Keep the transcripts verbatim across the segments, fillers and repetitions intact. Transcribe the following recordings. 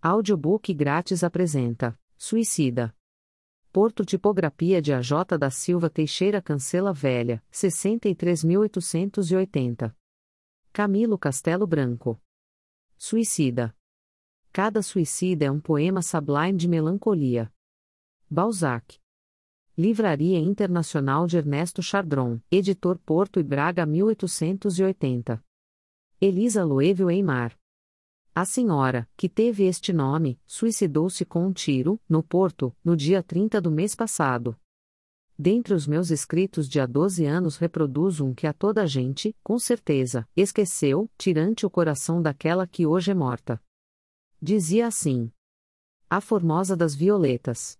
Audiobook grátis apresenta Suicida. Porto Tipografia de A J da Silva Teixeira Cancela Velha, sessenta e três mil oitocentos e oitenta. Camilo Castelo Branco. Suicida. Cada suicida é um poema sublime de melancolia. Balzac. Livraria Internacional de Ernesto Chardron, editor Porto e Braga mil oitocentos e oitenta. Elisa Loevel Eymar. A senhora, que teve este nome, suicidou-se com um tiro, no Porto, no dia trinta do mês passado. Dentre os meus escritos de há doze anos reproduzo um que a toda a gente, com certeza, esqueceu, tirante o coração daquela que hoje é morta. Dizia assim: A Formosa das Violetas.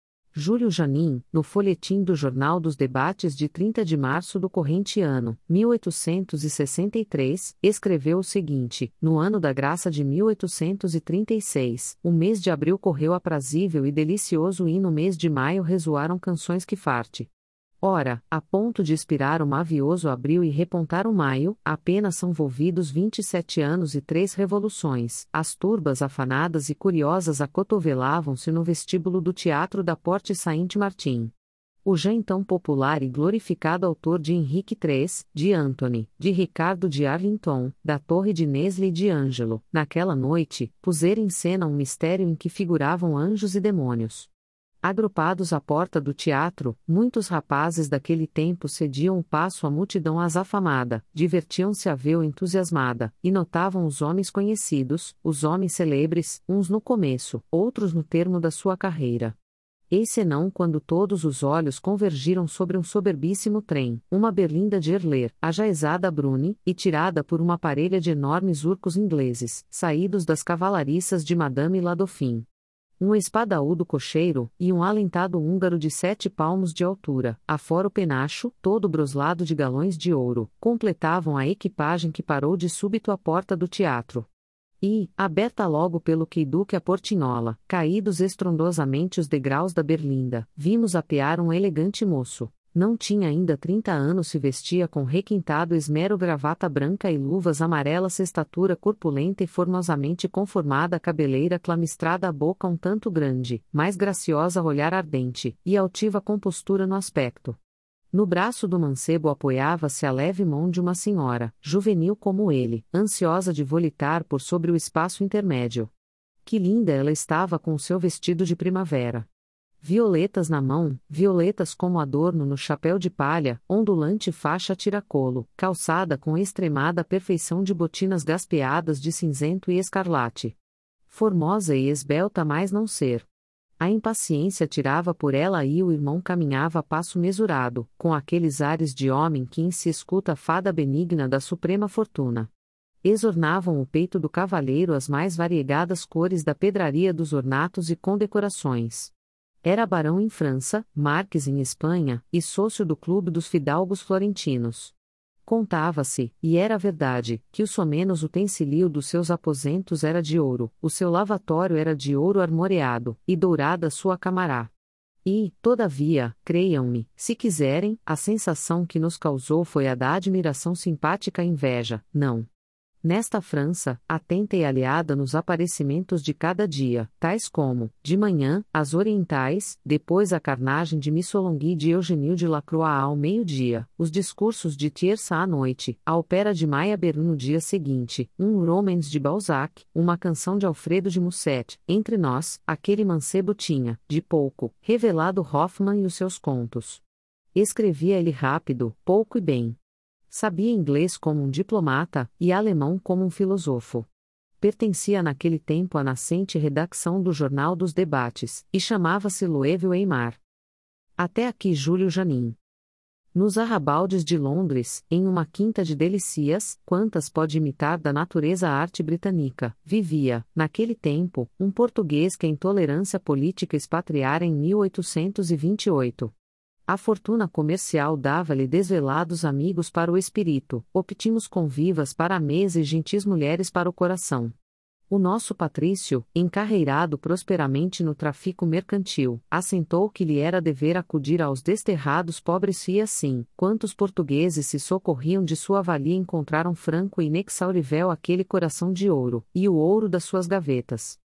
Júlio Janin, no folhetim do Jornal dos Debates de trinta de março do corrente ano, mil oitocentos e sessenta e três, escreveu o seguinte: No ano da graça de mil oitocentos e trinta e seis, o mês de abril correu aprazível e delicioso e no mês de maio ressoaram canções que farte. Ora, a ponto de expirar o mavioso abril e repontar o maio, apenas são volvidos vinte e sete anos e três revoluções. As turbas afanadas e curiosas acotovelavam-se no vestíbulo do Teatro da Porte Saint-Martin. O já então popular e glorificado autor de Henrique três, de Antony, de Ricardo de Arlington, da Torre de Nesle e de Ângelo, naquela noite, pusera em cena um mistério em que figuravam anjos e demônios. Agrupados à porta do teatro, muitos rapazes daquele tempo cediam o passo à multidão azafamada, divertiam-se a vê-lo entusiasmada, e notavam os homens conhecidos, os homens celebres, uns no começo, outros no termo da sua carreira. Eis senão quando todos os olhos convergiram sobre um soberbíssimo trem, uma berlinda de Erler, ajaezada Bruni, e tirada por uma parelha de enormes urcos ingleses, saídos das cavalariças de Madame La Dauphine. Um espadaúdo cocheiro, e um alentado húngaro de sete palmos de altura, afora o penacho, todo broslado de galões de ouro, completavam a equipagem que parou de súbito à porta do teatro. E, aberta logo pelo queiduque a portinhola, caídos estrondosamente os degraus da berlinda, vimos apear um elegante moço. Não tinha ainda trinta anos, se vestia com requintado esmero, gravata branca e luvas amarelas, estatura corpulenta e formosamente conformada, cabeleira clamistrada, a boca um tanto grande, mais graciosa, olhar ardente, e altiva compostura no aspecto. No braço do mancebo apoiava-se a leve mão de uma senhora, juvenil como ele, ansiosa de volitar por sobre o espaço intermédio. Que linda ela estava com o seu vestido de primavera! Violetas na mão, violetas como adorno no chapéu de palha, ondulante faixa tiracolo, calçada com extremada perfeição de botinas gaspeadas de cinzento e escarlate. Formosa e esbelta mais não ser. A impaciência tirava por ela e o irmão caminhava a passo mesurado, com aqueles ares de homem que em se escuta a fada benigna da suprema fortuna. Exornavam o peito do cavalheiro as mais variegadas cores da pedraria dos ornatos e condecorações. Era barão em França, marques em Espanha, e sócio do Clube dos Fidalgos Florentinos. Contava-se, e era verdade, que o somenos utensilio dos seus aposentos era de ouro, o seu lavatório era de ouro armoreado, e dourada sua camará. E, todavia, creiam-me, se quiserem, a sensação que nos causou foi a da admiração simpática inveja, não. Nesta França, atenta e aliada nos aparecimentos de cada dia, tais como, de manhã, as orientais, depois a carnagem de Missolonghi e de Eugenio de Lacroix ao meio-dia, os discursos de Tierce à noite, a ópera de Meyerbeer no dia seguinte, um romance de Balzac, uma canção de Alfredo de Musset, entre nós, aquele mancebo tinha, de pouco, revelado Hoffmann e os seus contos. Escrevia ele rápido, pouco e bem. Sabia inglês como um diplomata, e alemão como um filósofo. Pertencia naquele tempo à nascente redação do Jornal dos Debates, e chamava-se Loevel Eymar. Até aqui Júlio Janin. Nos arrabaldes de Londres, em uma quinta de delicias, quantas pode imitar da natureza a arte britânica, vivia, naquele tempo, um português que a intolerância política expatriara em mil oitocentos e vinte e oito. A fortuna comercial dava-lhe desvelados amigos para o espírito, optimos convivas para a mesa e gentis mulheres para o coração. O nosso patrício, encarreirado prosperamente no tráfico mercantil, assentou que lhe era dever acudir aos desterrados pobres e assim, quantos portugueses se socorriam de sua valia encontraram franco e inexaurível aquele coração de ouro, e o ouro das suas gavetas.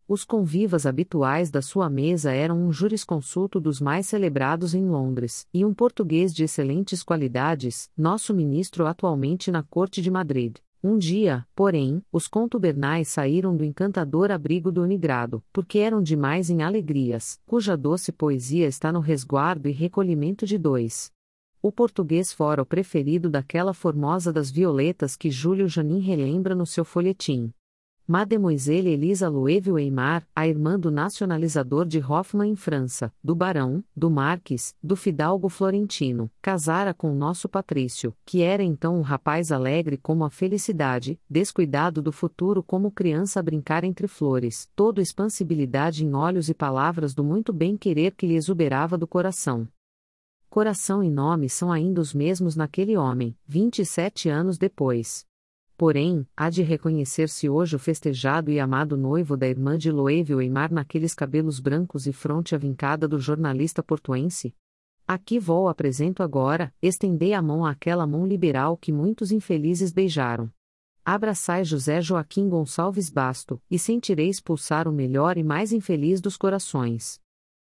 Os convivas habituais da sua mesa eram um jurisconsulto dos mais celebrados em Londres, e um português de excelentes qualidades, nosso ministro atualmente na corte de Madrid. Um dia, porém, os contubernais saíram do encantador abrigo do Unigrado, porque eram demais em alegrias, cuja doce poesia está no resguardo e recolhimento de dois. O português fora o preferido daquela formosa das violetas que Júlio Janin relembra no seu folhetim. Mademoiselle Elisa Loewe Weimar, a irmã do nacionalizador de Hoffmann em França, do barão, do marques, do fidalgo florentino, casara com nosso Patrício, que era então um rapaz alegre como a felicidade, descuidado do futuro como criança a brincar entre flores, todo expansibilidade em olhos e palavras do muito bem-querer que lhe exuberava do coração. Coração e nome são ainda os mesmos naquele homem, vinte e sete anos depois. Porém, há de reconhecer-se hoje o festejado e amado noivo da irmã de Loewe Weimar naqueles cabelos brancos e fronte avincada do jornalista portuense? Aqui vou apresento agora, estendei a mão àquela mão liberal que muitos infelizes beijaram. Abraçai José Joaquim Gonçalves Basto, e sentireis pulsar o melhor e mais infeliz dos corações.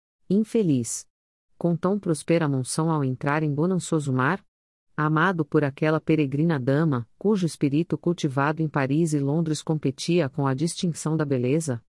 Infeliz. Com tão prospera monção ao entrar em bonançoso mar? Amado por aquela peregrina dama, cujo espírito cultivado em Paris e Londres competia com a distinção da beleza?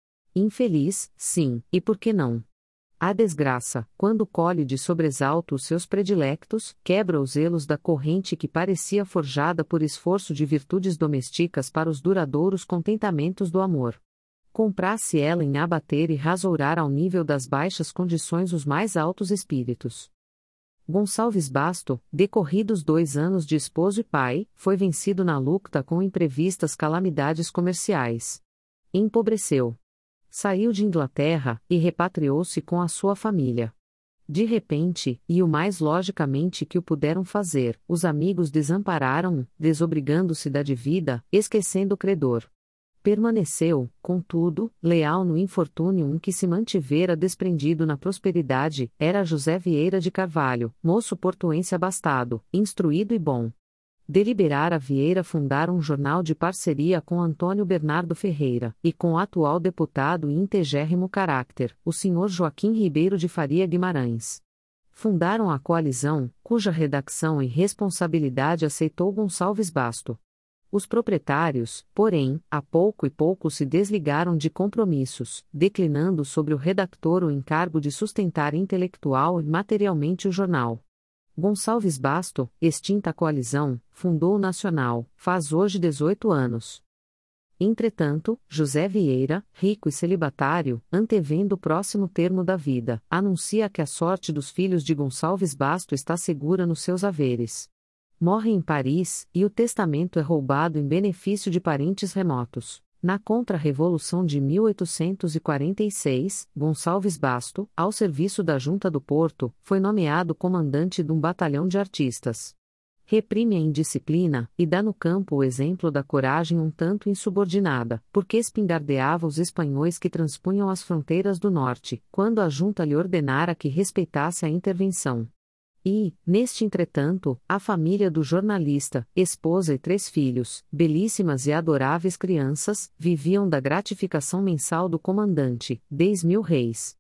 Infeliz, sim, e por que não? A desgraça, quando colhe de sobresalto os seus predilectos, quebra os elos da corrente que parecia forjada por esforço de virtudes domésticas para os duradouros contentamentos do amor. Comprasse ela em abater e rasourar ao nível das baixas condições os mais altos espíritos. Gonçalves Basto, decorridos dois anos de esposo e pai, foi vencido na luta com imprevistas calamidades comerciais. Empobreceu. Saiu de Inglaterra, e repatriou-se com a sua família. De repente, e o mais logicamente que o puderam fazer, os amigos desampararam-o, desobrigando-se da dívida, esquecendo o credor. Permaneceu, contudo, leal no infortúnio um que se mantivera desprendido na prosperidade, era José Vieira de Carvalho, moço portuense abastado, instruído e bom. Deliberara Vieira fundar um jornal de parceria com Antônio Bernardo Ferreira, e com o atual deputado e integérrimo caráter, o senhor Joaquim Ribeiro de Faria Guimarães. Fundaram a coalizão, cuja redacção e responsabilidade aceitou Gonçalves Basto. Os proprietários, porém, a pouco e pouco se desligaram de compromissos, declinando sobre o redactor o encargo de sustentar intelectual e materialmente o jornal. Gonçalves Basto, extinta a coalizão, fundou o Nacional, faz hoje dezoito anos. Entretanto, José Vieira, rico e celibatário, antevendo o próximo termo da vida, anuncia que a sorte dos filhos de Gonçalves Basto está segura nos seus haveres. Morre em Paris, e o testamento é roubado em benefício de parentes remotos. Na Contra-Revolução de mil oitocentos e quarenta e seis, Gonçalves Basto, ao serviço da Junta do Porto, foi nomeado comandante de um batalhão de artistas. Reprime a indisciplina, e dá no campo o exemplo da coragem um tanto insubordinada, porque espingardeava os espanhóis que transpunham as fronteiras do norte, quando a Junta lhe ordenara que respeitasse a intervenção. E, neste entretanto, a família do jornalista, esposa e três filhos, belíssimas e adoráveis crianças, viviam da gratificação mensal do comandante, dez mil réis.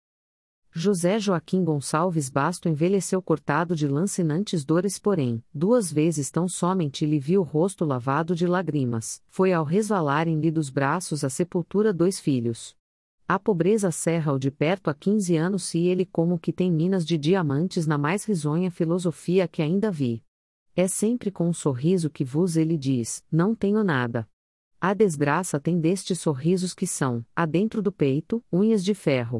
José Joaquim Gonçalves Basto envelheceu cortado de lancinantes dores, porém, duas vezes tão somente lhe viu o rosto lavado de lágrimas, foi ao resvalarem-lhe dos braços a sepultura dois filhos. A pobreza cerra-o de perto há quinze anos se ele como que tem minas de diamantes na mais risonha filosofia que ainda vi. É sempre com um sorriso que vos ele diz, não tenho nada. A desgraça tem destes sorrisos que são, adentro do peito, unhas de ferro.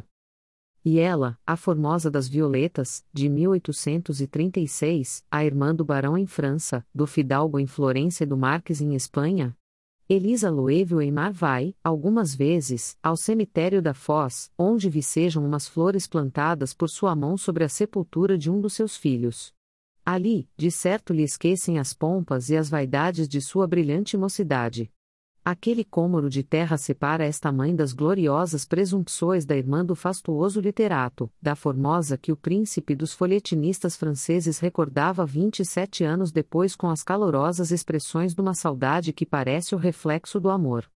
E ela, a formosa das violetas, de mil oitocentos e trinta e seis, a irmã do barão em França, do fidalgo em Florença e do marques em Espanha? Elisa Loewe Weimar vai, algumas vezes, ao cemitério da Foz, onde vicejam umas flores plantadas por sua mão sobre a sepultura de um dos seus filhos. Ali, de certo lhe esquecem as pompas e as vaidades de sua brilhante mocidade. Aquele cômoro de terra separa esta mãe das gloriosas presumpções da irmã do fastuoso literato, da formosa que o príncipe dos folhetinistas franceses recordava vinte e sete anos depois com as calorosas expressões de uma saudade que parece o reflexo do amor.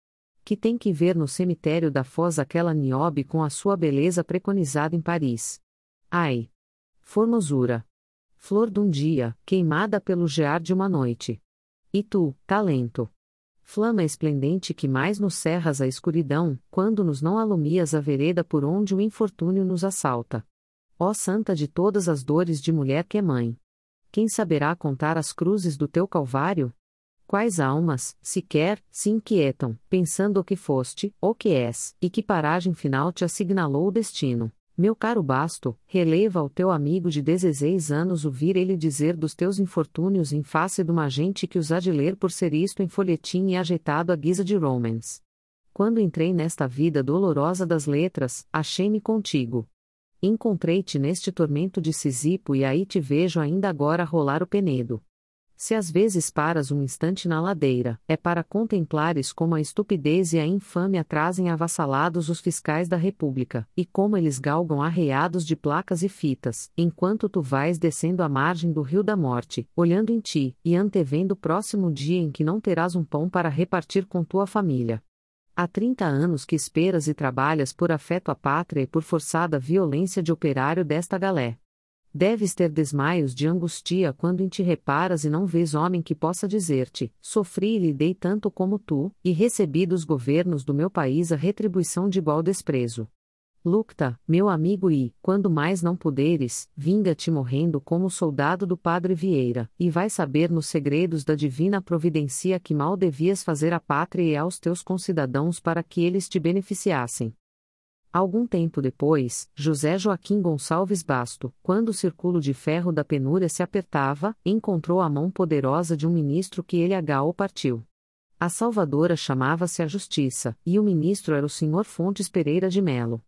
Que tem que ver no cemitério da Foz aquela Niobe com a sua beleza preconizada em Paris. Ai! Formosura! Flor de um dia, queimada pelo gear de uma noite. E tu, talento! Flama esplendente que mais nos cerras a escuridão, quando nos não alumias a vereda por onde o infortúnio nos assalta. Ó santa de todas as dores de mulher que é mãe! Quem saberá contar as cruzes do teu calvário? Quais almas, sequer, se inquietam, pensando o que foste, ou que és, e que paragem final te assignalou o destino? Meu caro Basto, releva ao teu amigo de dezesseis anos ouvir ele dizer dos teus infortúnios em face de uma gente que os há de ler por ser isto em folhetim e ajeitado à guisa de romance. Quando entrei nesta vida dolorosa das letras, achei-me contigo. Encontrei-te neste tormento de Sisipo e aí te vejo ainda agora rolar o penedo. Se às vezes paras um instante na ladeira, é para contemplares como a estupidez e a infâmia trazem avassalados os fiscais da República, e como eles galgam arreados de placas e fitas, enquanto tu vais descendo a margem do Rio da Morte, olhando em ti, e antevendo o próximo dia em que não terás um pão para repartir com tua família. Há trinta anos que esperas e trabalhas por afeto à pátria e por forçada violência de operário desta galé. Deves ter desmaios de angustia quando em ti reparas e não vês homem que possa dizer-te: sofri e lidei tanto como tu, e recebi dos governos do meu país a retribuição de igual desprezo. Lucta, meu amigo, e, quando mais não puderes, vinga-te morrendo como soldado do Padre Vieira, e vai saber nos segredos da divina providencia que mal devias fazer à pátria e aos teus concidadãos para que eles te beneficiassem. Algum tempo depois, José Joaquim Gonçalves Basto, quando o círculo de ferro da penúria se apertava, encontrou a mão poderosa de um ministro que ele agao partiu. A salvadora chamava-se a Justiça, e o ministro era o senhor Fontes Pereira de Melo.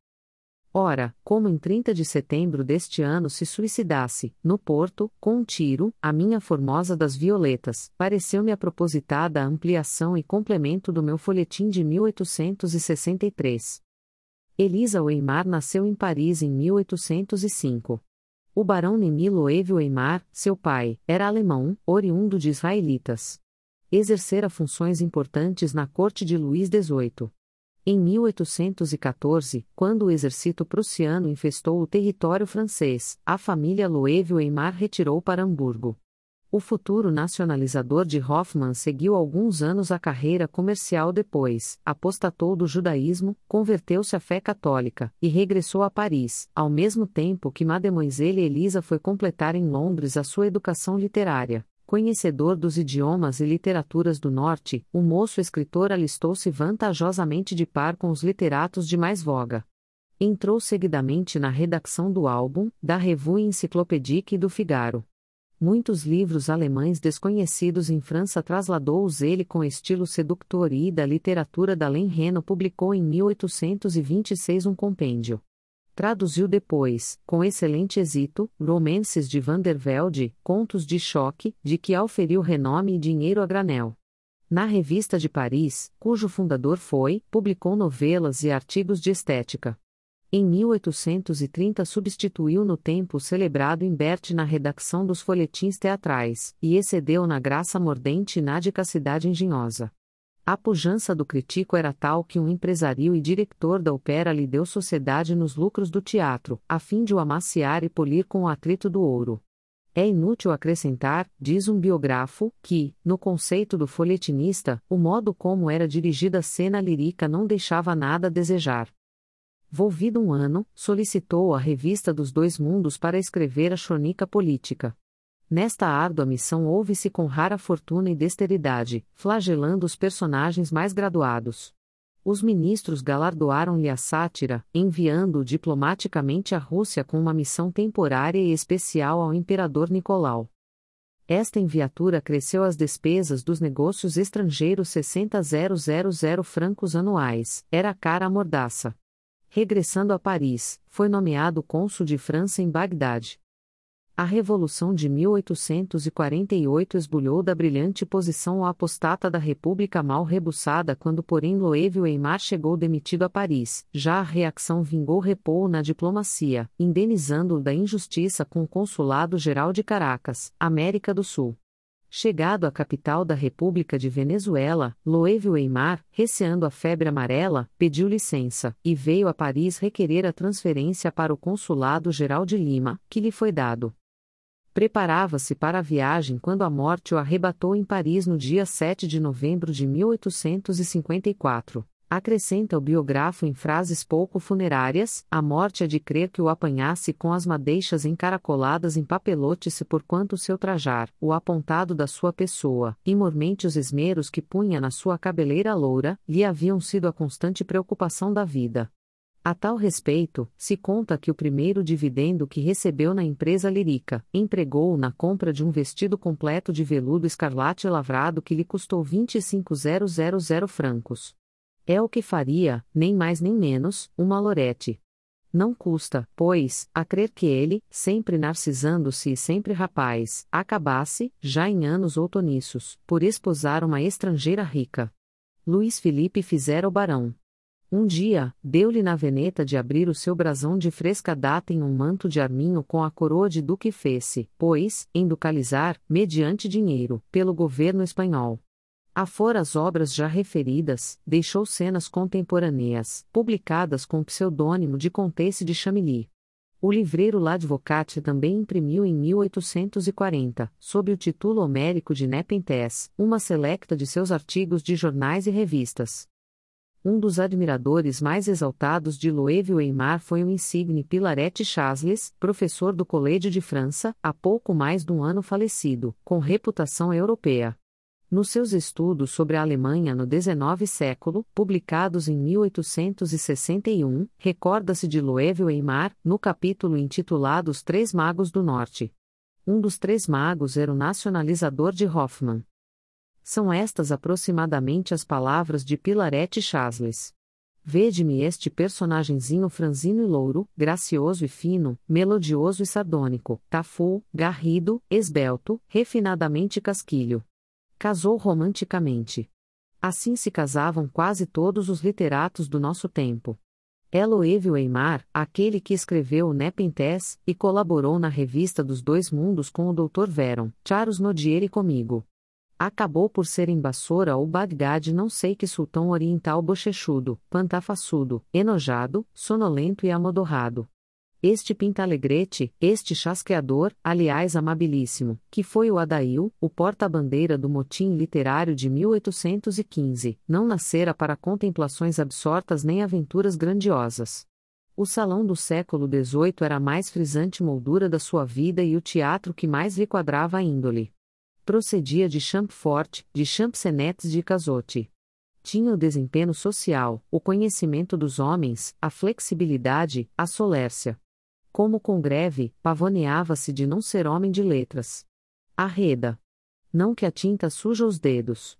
Ora, como em trinta de setembro deste ano se suicidasse, no Porto, com um tiro, a minha Formosa das Violetas, pareceu-me a propositada a ampliação e complemento do meu folhetim de mil oitocentos e sessenta e três. Elisa Weimar nasceu em Paris em mil oitocentos e cinco. O barão Nemi Loewe Weimar, seu pai, era alemão, oriundo de israelitas. Exercera funções importantes na corte de Luís dezoito. Em mil oitocentos e quatorze, quando o exército prussiano infestou o território francês, a família Loewe Weimar retirou para Hamburgo. O futuro nacionalizador de Hoffmann seguiu alguns anos a carreira comercial depois, apostatou do judaísmo, converteu-se à fé católica, e regressou a Paris, ao mesmo tempo que Mademoiselle Elisa foi completar em Londres a sua educação literária. Conhecedor dos idiomas e literaturas do Norte, o moço escritor alistou-se vantajosamente de par com os literatos de mais voga. Entrou seguidamente na redação do álbum, da Revue Encyclopédique e do Figaro. Muitos livros alemães desconhecidos em França trasladou-os ele com estilo seductor e da literatura d'Alain Reno publicou em mil oitocentos e vinte e seis um compêndio. Traduziu depois, com excelente êxito, romances de Van der Velde, contos de choque, de que auferiu renome e dinheiro a granel. Na Revista de Paris, cujo fundador foi, publicou novelas e artigos de estética. Em mil oitocentos e trinta substituiu no tempo o celebrado Imbert na redação dos folhetins teatrais, e excedeu na graça mordente e nádica cidade engenhosa. A pujança do crítico era tal que um empresário e diretor da ópera lhe deu sociedade nos lucros do teatro, a fim de o amaciar e polir com o atrito do ouro. É inútil acrescentar, diz um biógrafo, que, no conceito do folhetinista, o modo como era dirigida a cena lírica não deixava nada a desejar. Volvido um ano, solicitou a Revista dos Dois Mundos para escrever a crônica política. Nesta árdua missão houve-se com rara fortuna e dexteridade, flagelando os personagens mais graduados. Os ministros galardoaram-lhe a sátira, enviando-o diplomaticamente à Rússia com uma missão temporária e especial ao imperador Nicolau. Esta enviatura cresceu às despesas dos negócios estrangeiros sessenta mil francos anuais, era cara a mordaça. Regressando a Paris, foi nomeado cônsul de França em Bagdade. A Revolução de mil oitocentos e quarenta e oito esbulhou da brilhante posição o apostata da República mal rebuçada quando porém Loewe Weimar chegou demitido a Paris, já a reação vingou repouso na diplomacia, indenizando-o da injustiça com o Consulado-Geral de Caracas, América do Sul. Chegado à capital da República de Venezuela, Loewy Weimar, receando a febre amarela, pediu licença, e veio a Paris requerer a transferência para o Consulado-Geral de Lima, que lhe foi dado. Preparava-se para a viagem quando a morte o arrebatou em Paris no dia sete de novembro de mil oitocentos e cinquenta e quatro. Acrescenta o biógrafo em frases pouco funerárias: a morte é de crer que o apanhasse com as madeixas encaracoladas em papelote-se porquanto seu trajar, o apontado da sua pessoa, e mormente os esmeros que punha na sua cabeleira loura, lhe haviam sido a constante preocupação da vida. A tal respeito, se conta que o primeiro dividendo que recebeu na empresa lírica, empregou-o na compra de um vestido completo de veludo escarlate lavrado que lhe custou vinte e cinco mil francos. É o que faria, nem mais nem menos, uma Lorete. Não custa, pois, a crer que ele, sempre narcisando-se e sempre rapaz, acabasse, já em anos outoniços, por esposar uma estrangeira rica. Luís Felipe fizera o barão. Um dia, deu-lhe na veneta de abrir o seu brasão de fresca data em um manto de arminho com a coroa de duque fez-se, pois, enducalizar, mediante dinheiro, pelo governo espanhol. Afora as obras já referidas, deixou cenas contemporâneas, publicadas com o pseudônimo de Comtesse de Chamilly. O livreiro L'Advocate também imprimiu em mil oitocentos e quarenta, sob o título homérico de Nepenthes, uma selecta de seus artigos de jornais e revistas. Um dos admiradores mais exaltados de Loewy Weimar foi o insigne Pilaret Chasles, professor do Collège de França, há pouco mais de um ano falecido, com reputação europeia. Nos seus estudos sobre a Alemanha no dezenove século, publicados em mil oitocentos e sessenta e um, recorda-se de Loewy Weimar, no capítulo intitulado Os Três Magos do Norte. Um dos três magos era o nacionalizador de Hoffmann. São estas aproximadamente as palavras de Pilaret Chasles. Vede-me este personagenzinho franzino e louro, gracioso e fino, melodioso e sardônico, tafu, garrido, esbelto, refinadamente casquilho. Casou romanticamente. Assim se casavam quase todos os literatos do nosso tempo. É Loewy Weimar, aquele que escreveu o Nepenthes, e colaborou na Revista dos Dois Mundos com o doutor Veron, Charles Nodier e comigo. Acabou por ser em Bassora ou Bagdade não sei que sultão oriental bochechudo, pantafaçudo, enojado, sonolento e amodorrado. Este pintalegrete, este chasqueador, aliás amabilíssimo, que foi o Adail, o porta-bandeira do motim literário de mil oitocentos e quinze, não nascera para contemplações absortas nem aventuras grandiosas. O salão do século dezoito era a mais frisante moldura da sua vida e o teatro que mais lhe quadrava a índole. Procedia de Champfort, de Champsenet de Cazotte. Tinha o desempenho social, o conhecimento dos homens, a flexibilidade, a solércia. Como Congreve, pavoneava-se de não ser homem de letras. Arreda. Não que a tinta suja os dedos.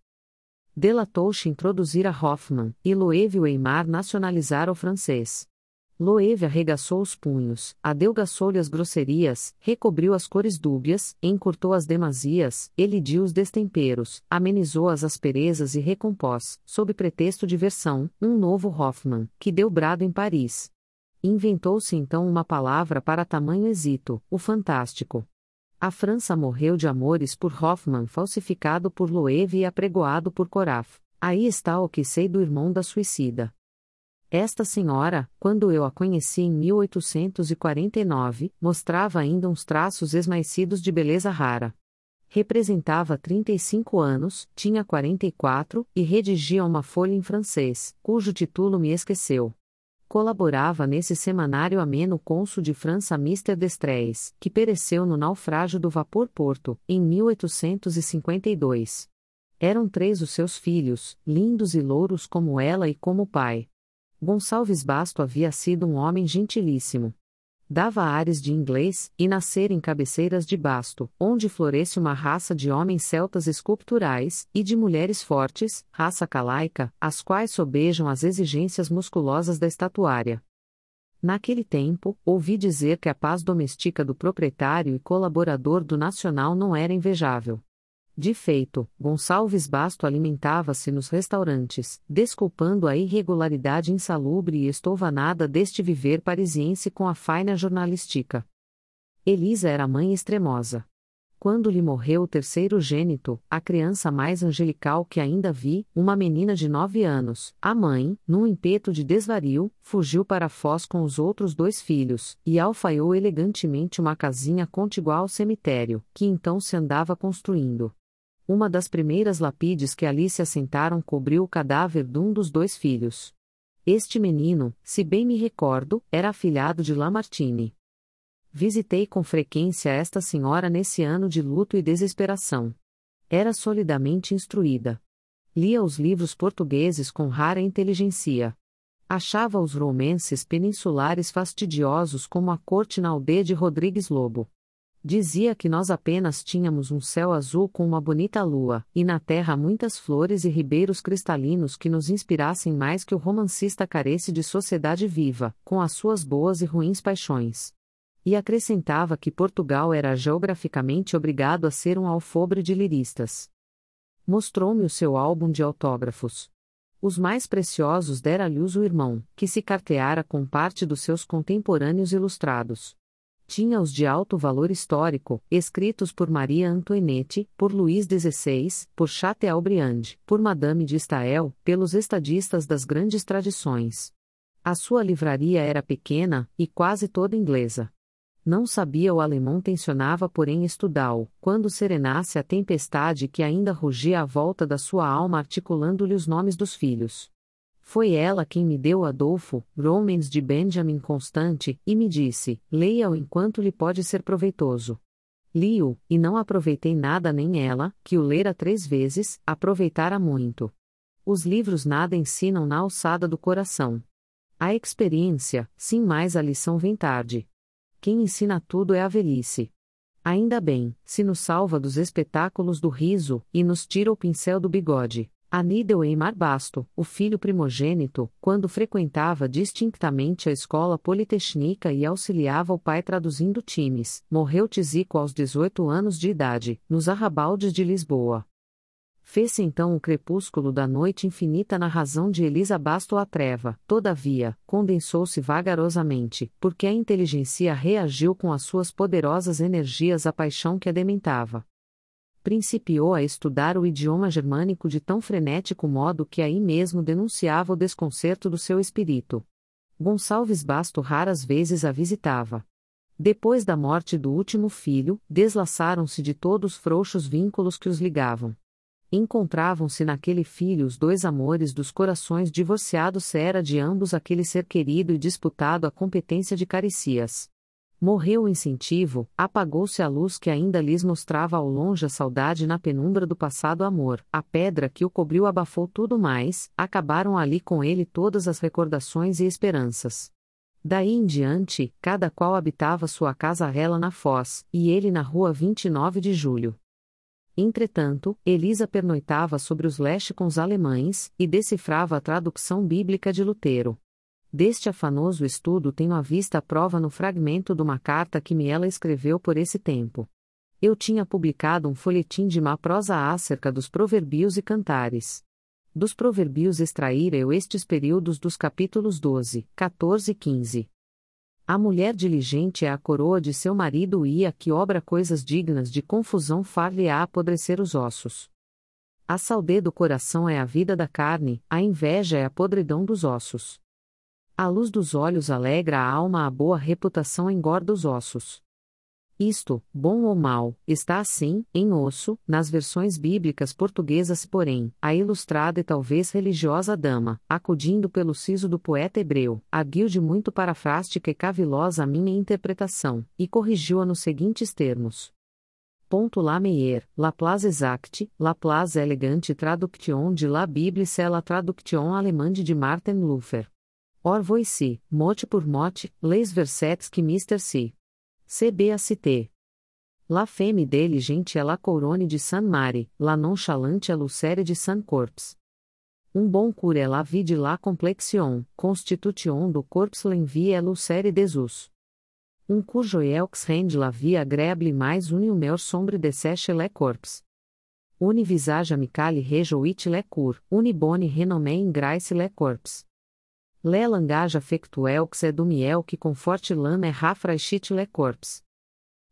Delatou-se introduzir a Hoffmann, e Loewy Weimar nacionalizar o francês. Loewy arregaçou os punhos, adelgaçou-lhe as grosserias, recobriu as cores dúbias, encurtou as demasias, elidiu os destemperos, amenizou as asperezas e recompôs, sob pretexto de versão, um novo Hoffmann, que deu brado em Paris. Inventou-se então uma palavra para tamanho êxito, o fantástico. A França morreu de amores por Hoffmann falsificado por Loewy e apregoado por Coraf. Aí está o que sei do irmão da suicida. Esta senhora, quando eu a conheci em mil oitocentos e quarenta e nove, mostrava ainda uns traços esmaecidos de beleza rara. Representava trinta e cinco anos, tinha quarenta e quatro, e redigia uma folha em francês, cujo título me esqueceu. Colaborava nesse semanário ameno o cônsul de França mister Destres, que pereceu no naufrágio do vapor Porto, em mil oitocentos e cinquenta e dois. Eram três os seus filhos, lindos e louros como ela e como o pai. Gonçalves Basto havia sido um homem gentilíssimo. Dava ares de inglês, e nascer em Cabeceiras de Basto, onde floresce uma raça de homens celtas esculturais, e de mulheres fortes, raça calaica, as quais sobejam as exigências musculosas da estatuária. Naquele tempo, ouvi dizer que a paz doméstica do proprietário e colaborador do Nacional não era invejável. De feito, Gonçalves Basto alimentava-se nos restaurantes, desculpando a irregularidade insalubre e estouvanada deste viver parisiense com a faina jornalística. Elisa era mãe extremosa. Quando lhe morreu o terceiro gênito, a criança mais angelical que ainda vi, uma menina de nove anos, a mãe, num ímpeto de desvario, fugiu para Foz com os outros dois filhos, e alfaiou elegantemente uma casinha contigual ao cemitério, que então se andava construindo. Uma das primeiras lapides que ali se assentaram cobriu o cadáver de um dos dois filhos. Este menino, se bem me recordo, era afilhado de Lamartine. Visitei com frequência esta senhora nesse ano de luto e desesperação. Era solidamente instruída. Lia os livros portugueses com rara inteligência. Achava os romances peninsulares fastidiosos como A Corte na Aldeia de Rodrigues Lobo. Dizia que nós apenas tínhamos um céu azul com uma bonita lua, e na terra muitas flores e ribeiros cristalinos que nos inspirassem mais que o romancista carece de sociedade viva, com as suas boas e ruins paixões. E acrescentava que Portugal era geograficamente obrigado a ser um alfobre de liristas. Mostrou-me o seu álbum de autógrafos. Os mais preciosos dera-lhes o irmão, que se carteara com parte dos seus contemporâneos ilustrados. Tinha-os de alto valor histórico, escritos por Maria Antoinette, por Luís dezesseis, por Chateaubriand, por Madame de Staël, pelos estadistas das grandes tradições. A sua livraria era pequena, e quase toda inglesa. Não sabia o alemão, tencionava porém estudá-o, quando serenasse a tempestade que ainda rugia à volta da sua alma, articulando-lhe os nomes dos filhos. Foi ela quem me deu Adolfo, Romans de Benjamin Constant, e me disse, leia-o enquanto lhe pode ser proveitoso. Li-o, e não aproveitei nada, nem ela, que o lera três vezes, aproveitara muito. Os livros nada ensinam na alçada do coração. A experiência, sim, mais a lição vem tarde. Quem ensina tudo é a velhice. Ainda bem, se nos salva dos espetáculos do riso, e nos tira o pincel do bigode. Anídel Eimar Basto, o filho primogênito, quando frequentava distintamente a escola politécnica e auxiliava o pai traduzindo times, morreu tísico aos dezoito anos de idade, nos arrabaldes de Lisboa. Fez-se então o crepúsculo da noite infinita na razão de Elisa Basto a treva, todavia, condensou-se vagarosamente, porque a inteligência reagiu com as suas poderosas energias à paixão que a dementava. Principiou a estudar o idioma germânico de tão frenético modo que aí mesmo denunciava o desconcerto do seu espírito. Gonçalves Basto raras vezes a visitava. Depois da morte do último filho, deslaçaram-se de todos os frouxos vínculos que os ligavam. Encontravam-se naquele filho os dois amores dos corações divorciados, era de ambos aquele ser querido e disputado a competência de Caricias. Morreu o incentivo, apagou-se a luz que ainda lhes mostrava ao longe a saudade na penumbra do passado amor, a pedra que o cobriu abafou tudo mais, acabaram ali com ele todas as recordações e esperanças. Daí em diante, cada qual habitava sua casa rela na Foz, e ele na rua vinte e nove de julho. Entretanto, Elisa pernoitava sobre os léxicons alemães, e decifrava a tradução bíblica de Lutero. Deste afanoso estudo tenho à vista a prova no fragmento de uma carta que me ela escreveu por esse tempo. Eu tinha publicado um folhetim de má prosa acerca dos provérbios e cantares. Dos provérbios extraíra eu estes períodos dos capítulos doze, quatorze e quinze. A mulher diligente é a coroa de seu marido e a que obra coisas dignas de confusão far-lhe-á apodrecer os ossos. A saudade do coração é a vida da carne, a inveja é a podridão dos ossos. A luz dos olhos alegra a alma, a boa reputação engorda os ossos. Isto, bom ou mal, está assim, em osso, nas versões bíblicas portuguesas, porém, a ilustrada e talvez religiosa dama, acudindo pelo siso do poeta hebreu, arguiu de muito parafrástica e cavilosa a minha interpretação, e corrigiu-a nos seguintes termos. Ponto La Meyer, Laplace exact, Laplace elegante traduction de la Bible c'est la traduction allemande de Martin Luther. Or voici, mote por mote, les versets que mister C. C B A C T. La femme diligente é la couronne de Saint Mary, la nonchalante é lucere de Saint Corps. Um bom cura é la vie de la complexion, constitution do corps l'envie é lucere desus. Um cujo elx rende la vie agréable mais une humeur sombre desseche le corps. Uni visage amicale rejoit le cour, uni boni renommé ingrace le corps. Le langage affectueux é do miel que conforte l'âme é rafraîchit le corps.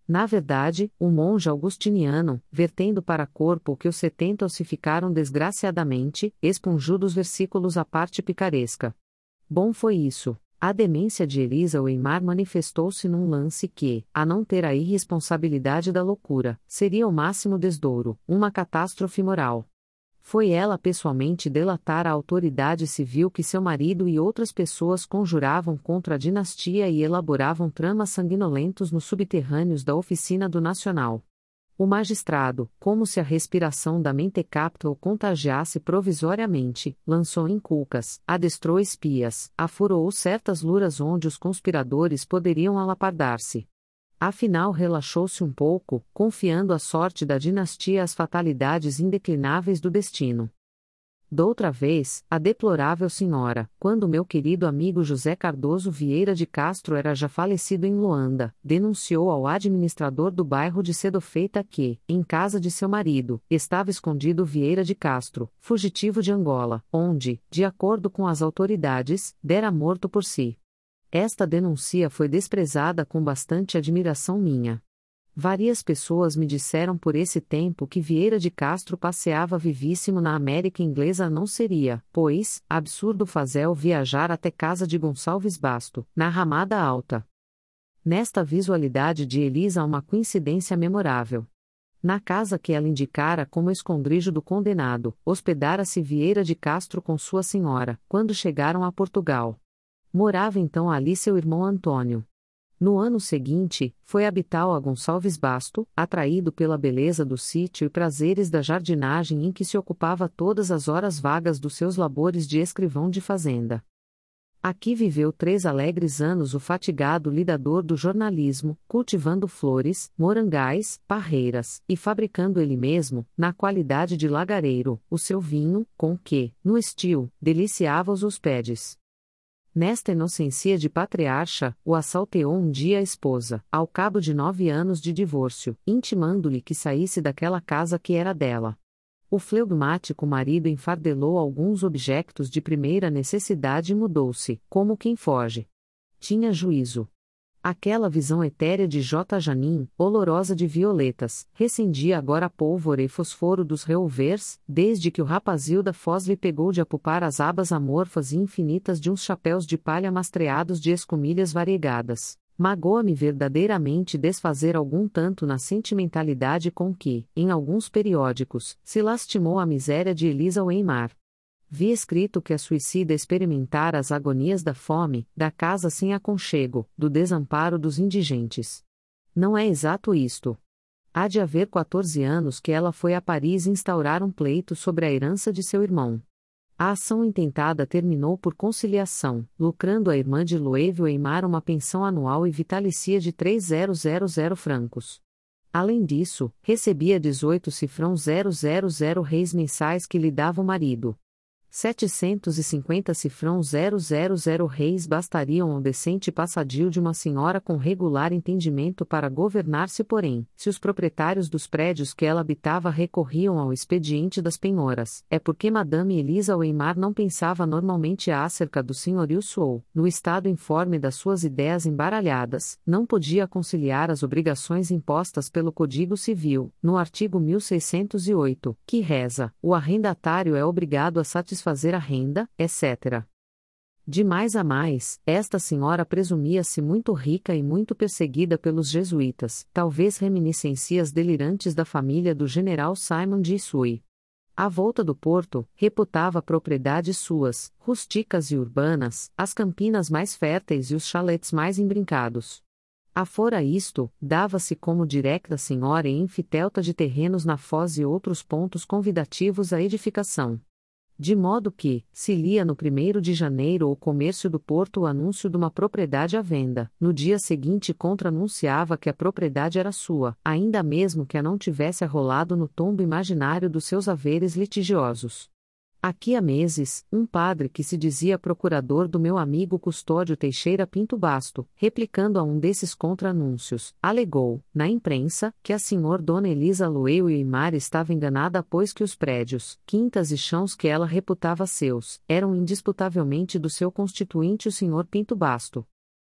Na verdade, o monge augustiniano, vertendo para corpo o que os setenta ossificaram desgraciadamente, expungiu dos versículos a parte picaresca. Bom foi isso. A demência de Elisa Weimar manifestou-se num lance que, a não ter a irresponsabilidade da loucura, seria o máximo desdouro, uma catástrofe moral. Foi ela pessoalmente delatar a autoridade civil que seu marido e outras pessoas conjuravam contra a dinastia e elaboravam tramas sanguinolentos nos subterrâneos da oficina do Nacional. O magistrado, como se a respiração da mentecapta o contagiasse provisoriamente, lançou inculcas, adestrou espias, afurou certas luras onde os conspiradores poderiam alapardar-se. Afinal relaxou-se um pouco, confiando a sorte da dinastia às fatalidades indeclináveis do destino. Doutra vez, a deplorável senhora, quando meu querido amigo José Cardoso Vieira de Castro era já falecido em Luanda, denunciou ao administrador do bairro de Sedofeita que, em casa de seu marido, estava escondido Vieira de Castro, fugitivo de Angola, onde, de acordo com as autoridades, dera morto por si. Esta denúncia foi desprezada com bastante admiração minha. Várias pessoas me disseram por esse tempo que Vieira de Castro passeava vivíssimo na América Inglesa. Não seria, pois, absurdo fazer-o viajar até casa de Gonçalves Basto, na Ramada Alta. Nesta visualidade de Elisa há uma coincidência memorável. Na casa que ela indicara como esconderijo do condenado, hospedara-se Vieira de Castro com sua senhora, quando chegaram a Portugal. Morava então ali seu irmão Antônio. No ano seguinte, foi habitar a Gonçalves Basto, atraído pela beleza do sítio e prazeres da jardinagem em que se ocupava todas as horas vagas dos seus labores de escrivão de fazenda. Aqui viveu três alegres anos o fatigado lidador do jornalismo, cultivando flores, morangais, parreiras, e fabricando ele mesmo, na qualidade de lagareiro, o seu vinho, com que, no estio, deliciava os hóspedes. Nesta inocência de patriarca, o assalteou um dia a esposa, ao cabo de nove anos de divórcio, intimando-lhe que saísse daquela casa que era dela. O flegmático marido enfardelou alguns objetos de primeira necessidade e mudou-se, como quem foge. Tinha juízo. Aquela visão etérea de J. Janin, olorosa de violetas, recendia agora a pólvora e fosforo dos revolvers, desde que o rapazil da Foz lhe pegou de apupar as abas amorfas e infinitas de uns chapéus de palha mastreados de escumilhas variegadas. Magoa-me verdadeiramente desfazer algum tanto na sentimentalidade com que, em alguns periódicos, se lastimou a miséria de Elisa Weimar. Vi escrito que a suicida experimentara as agonias da fome, da casa sem aconchego, do desamparo dos indigentes. Não é exato isto. Há de haver quatorze anos que ela foi a Paris instaurar um pleito sobre a herança de seu irmão. A ação intentada terminou por conciliação, lucrando a irmã de Loewe Weimar uma pensão anual e vitalícia de três mil francos. Além disso, recebia dezoito cifrão zero zero zero réis mensais que lhe dava o marido. setecentos e cinquenta cifrão zero zero zero réis bastariam ao decente passadio de uma senhora com regular entendimento para governar-se. Porém, se os proprietários dos prédios que ela habitava recorriam ao expediente das penhoras, é porque Madame Elisa Weimar não pensava normalmente acerca do senhorio Suou, no estado informe das suas ideias embaralhadas, não podia conciliar as obrigações impostas pelo Código Civil, no artigo mil seiscentos e oito, que reza: o arrendatário é obrigado a satisfazer fazer a renda, etcétera. De mais a mais, esta senhora presumia-se muito rica e muito perseguida pelos jesuítas, talvez reminiscências delirantes da família do general Simon de Isui. À volta do porto, reputava propriedades suas, rústicas e urbanas, as campinas mais férteis e os chaletes mais embrincados. Afora isto, dava-se como directa senhora em enfitelta de terrenos na Foz e outros pontos convidativos à edificação. De modo que, se lia no primeiro de janeiro o comércio do porto o anúncio de uma propriedade à venda, no dia seguinte contra-anunciava que a propriedade era sua, ainda mesmo que a não tivesse arrolado no tombo imaginário dos seus haveres litigiosos. Aqui há meses, um padre que se dizia procurador do meu amigo Custódio Teixeira Pinto Basto, replicando a um desses contra-anúncios, alegou, na imprensa, que a senhora Dona Elisa Loewe Weimar estava enganada pois que os prédios, quintas e chãos que ela reputava seus, eram indisputavelmente do seu constituinte o senhor Pinto Basto.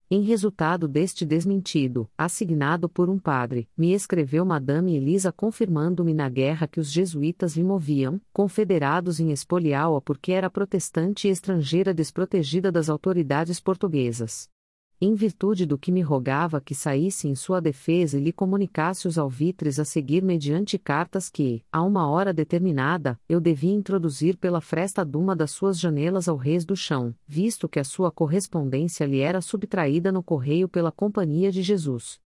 Em resultado deste desmentido, assignado por um padre, me escreveu Madame Elisa confirmando-me na guerra que os jesuítas lhe moviam, confederados em expoliá-la porque era protestante e estrangeira desprotegida das autoridades portuguesas. Em virtude do que me rogava que saísse em sua defesa e lhe comunicasse os alvitres a seguir mediante cartas que, a uma hora determinada, eu devia introduzir pela fresta de uma das suas janelas ao Reis do Chão, visto que a sua correspondência lhe era subtraída no correio pela Companhia de Jesus.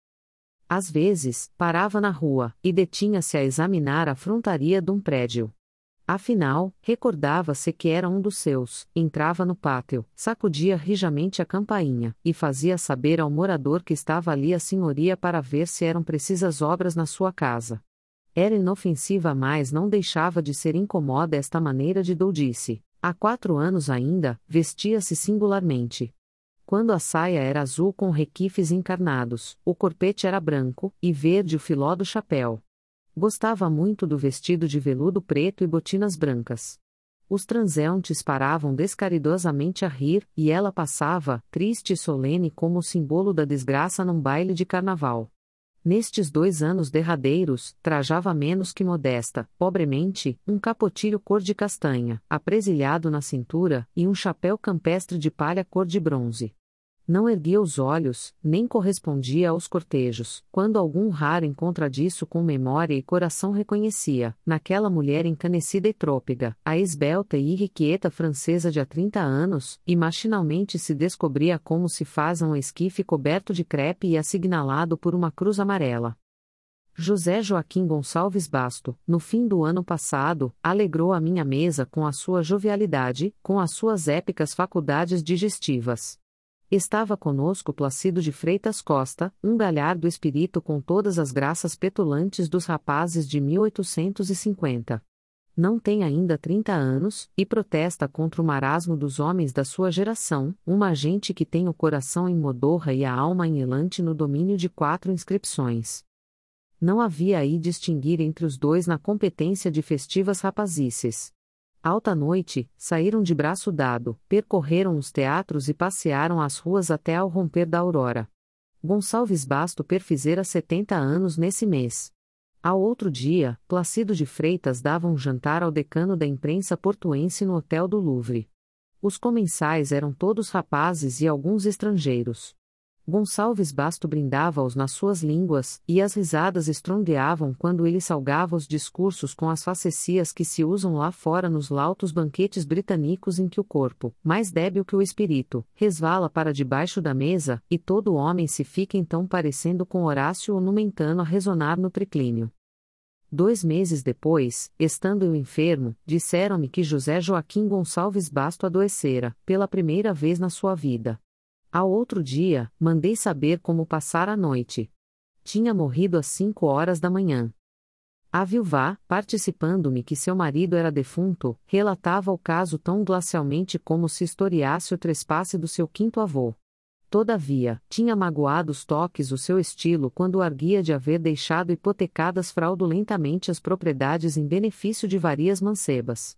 Às vezes, parava na rua, e detinha-se a examinar a frontaria de um prédio. Afinal, recordava-se que era um dos seus, entrava no pátio, sacudia rijamente a campainha, e fazia saber ao morador que estava ali a senhoria para ver se eram precisas obras na sua casa. Era inofensiva, mas não deixava de ser incomoda esta maneira de doudice. Há quatro anos ainda, vestia-se singularmente. Quando a saia era azul com requifes encarnados, o corpete era branco, e verde o filó do chapéu. Gostava muito do vestido de veludo preto e botinas brancas. Os transeuntes paravam descaridosamente a rir, e ela passava, triste e solene como o símbolo da desgraça num baile de carnaval. Nestes dois anos derradeiros, trajava menos que modesta, pobremente, um capotilho cor de castanha, apresilhado na cintura, e um chapéu campestre de palha cor de bronze. Não erguia os olhos, nem correspondia aos cortejos, quando algum raro encontra disso com memória e coração reconhecia, naquela mulher encanecida e trôpega, a esbelta e irrequieta francesa de há trinta anos, e machinalmente se descobria como se faz um esquife coberto de crepe e assignalado por uma cruz amarela. José Joaquim Gonçalves Basto, no fim do ano passado, alegrou a minha mesa com a sua jovialidade, com as suas épicas faculdades digestivas. Estava conosco Placido de Freitas Costa, um galhardo espírito com todas as graças petulantes dos rapazes de mil oitocentos e cinquenta. Não tem ainda trinta anos, e protesta contra o marasmo dos homens da sua geração, uma gente que tem o coração em modorra e a alma em elante no domínio de quatro inscrições. Não havia aí distinguir entre os dois na competência de festivas rapazices. Alta noite, saíram de braço dado, percorreram os teatros e passearam as ruas até ao romper da aurora. Gonçalves Basto perfizera setenta anos nesse mês. Ao outro dia, Placido de Freitas dava um jantar ao decano da imprensa portuense no Hotel do Louvre. Os comensais eram todos rapazes e alguns estrangeiros. Gonçalves Basto brindava-os nas suas línguas, e as risadas estrondeavam quando ele salgava os discursos com as facecias que se usam lá fora nos lautos banquetes britânicos em que o corpo, mais débil que o espírito, resvala para debaixo da mesa, e todo homem se fica então parecendo com Horácio ou Numentano a resonar no triclínio. Dois meses depois, estando eu enfermo, disseram-me que José Joaquim Gonçalves Basto adoecera, pela primeira vez na sua vida. Ao outro dia, mandei saber como passara a noite. Tinha morrido às cinco horas da manhã. A viúva, participando-me que seu marido era defunto, relatava o caso tão glacialmente como se historiasse o trespasse do seu quinto avô. Todavia, tinha magoado os toques o seu estilo quando arguia de haver deixado hipotecadas fraudulentamente as propriedades em benefício de várias mancebas.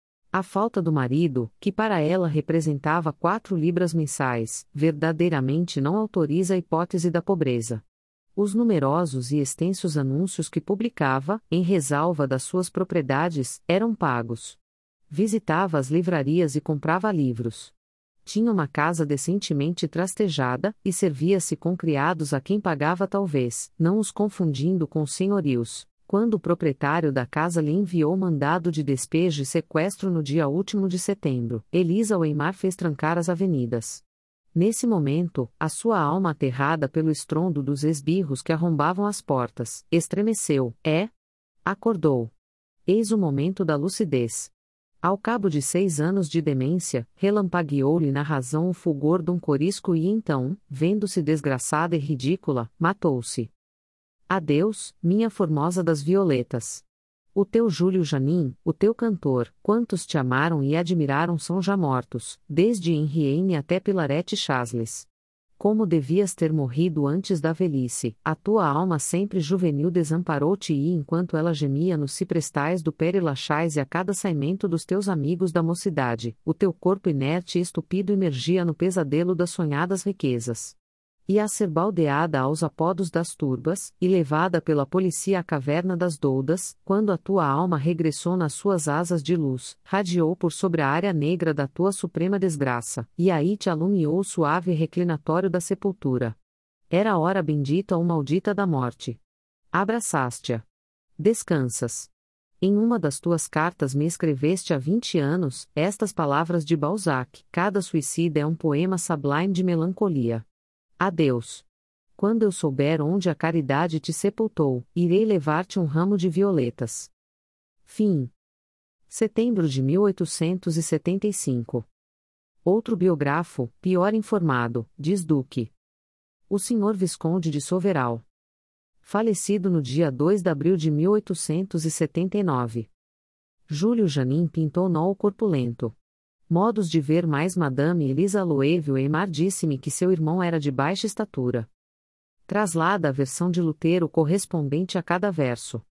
A falta do marido, que para ela representava quatro libras mensais, verdadeiramente não autoriza a hipótese da pobreza. Os numerosos e extensos anúncios que publicava, em ressalva das suas propriedades, eram pagos. Visitava as livrarias e comprava livros. Tinha uma casa decentemente trastejada, e servia-se com criados a quem pagava talvez, não os confundindo com senhorios. Quando o proprietário da casa lhe enviou mandado de despejo e sequestro no dia último de setembro, Elisa Weimar fez trancar as avenidas. Nesse momento, a sua alma aterrada pelo estrondo dos esbirros que arrombavam as portas, estremeceu, é? Acordou. Eis o momento da lucidez. Ao cabo de seis anos de demência, relampagueou-lhe na razão o fulgor de um corisco e então, vendo-se desgraçada e ridícula, matou-se. Adeus, minha formosa das violetas. O teu Júlio Janin, o teu cantor, quantos te amaram e admiraram são já mortos, desde Henrienne até Pilarete Chasles. Como devias ter morrido antes da velhice, a tua alma sempre juvenil desamparou-te e enquanto ela gemia nos ciprestais do Père Lachaise e a cada saimento dos teus amigos da mocidade, o teu corpo inerte e estupido emergia no pesadelo das sonhadas riquezas. e a ser baldeada aos apodos das turbas, e levada pela polícia à caverna das doudas, quando a tua alma regressou nas suas asas de luz, radiou por sobre a área negra da tua suprema desgraça, e aí te alumiou o suave reclinatório da sepultura. Era a hora bendita ou maldita da morte. Abraçaste-a. Descansas. Em uma das tuas cartas me escreveste há vinte anos, estas palavras de Balzac: cada suicida é um poema sublime de melancolia. Adeus. Quando eu souber onde a caridade te sepultou, irei levar-te um ramo de violetas. Fim. Setembro de mil oitocentos e setenta e cinco. Outro biógrafo, pior informado, diz Duque. O senhor Visconde de Soveral. Falecido no dia dois de abril de mil oitocentos e setenta e nove. Júlio Janin pintou nó o corpulento. Modos de ver mais Madame Elisa Loewe-Aymar disse-me que seu irmão era de baixa estatura. Traslada a versão de Lutero correspondente a cada verso.